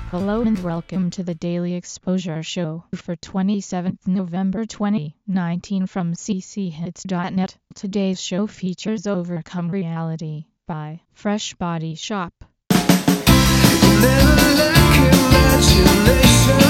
Hello and welcome to the Daily Exposure Show for 27th November 2019 from cchits.net. Today's show features Overcome Reality by Fresh Body Shop. Never lack imagination,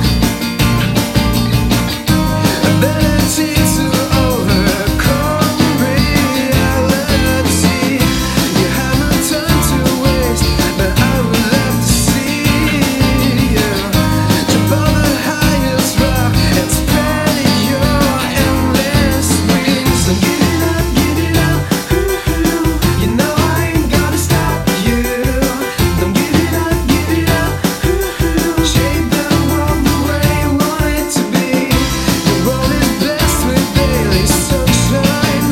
ability to overcome reality. You have no time to waste, but I would love to see you jump on the highest rock and spread your endless wings. So give it up, ooh, you know I ain't gonna stop you. Don't give it up, ooh, shape the world the way you want it to be. The world is blessed with daily sunshine,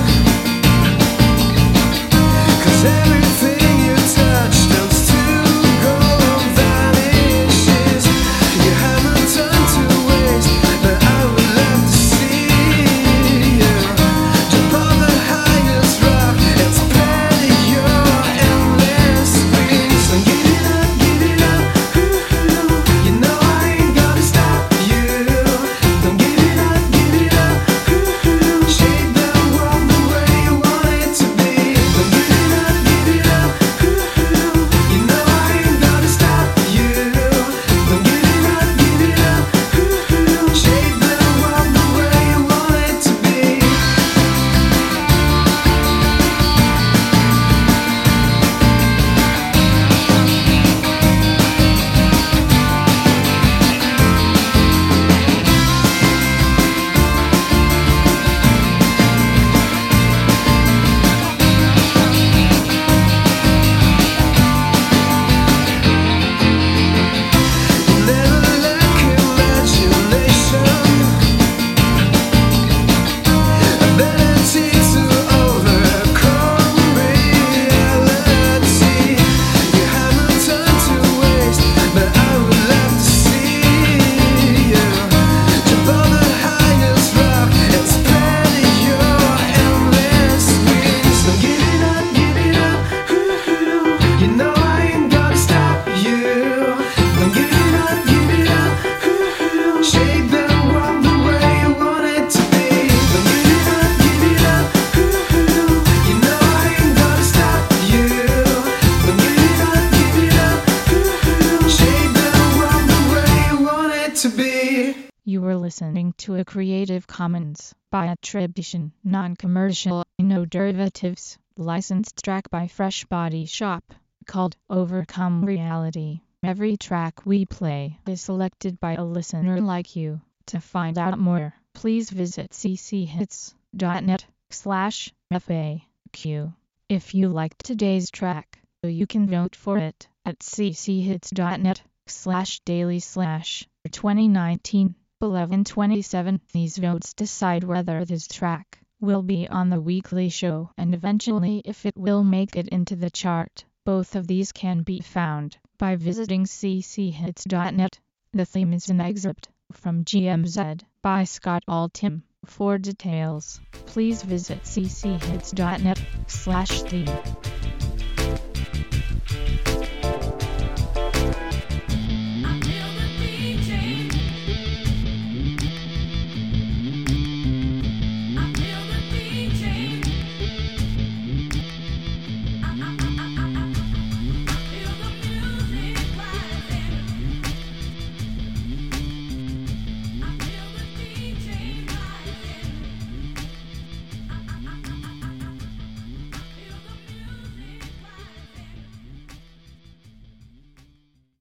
'cause everything you touch turns to gold, vanishes. You have no time to waste, but I would love to see you jump on the highest rock and spread your endless wings. So give it up, ooh, you know I ain't gonna stop you. Don't give it up, ooh, shape the world the way you want it to be. Don't give it up, ooh, you know I ain't gonna stop you. Don't give it up, ooh, shape the world the way you want it to be. Never lack imagination, ability to overcome reality. You have no time to waste, but I would love to see you jump on the highest rock and spread your endless wings. So give it up, ooh, you know I ain't gonna stop you. Don't give it up, ooh, shape the world the way you want it to be. Don't give it up, ooh, you know I ain't gonna stop you. Don't give it up, ooh, shape the world the way you want it to be. You were listening to a Creative Commons by attribution, non-commercial, no derivatives, licensed track by Fresh Body Shop, called Overcome Reality. Every track we play is selected by a listener like you. To find out more, please visit cchits.net/FAQ. If you liked today's track, you can vote for it at cchits.net/daily/2019 11/27. These votes decide whether this track will be on the weekly show and eventually if it will make it into the chart. Both of these can be found by visiting cchits.net. The theme is an excerpt from GMZ by Scott Altham. For details, please visit cchits.net/theme.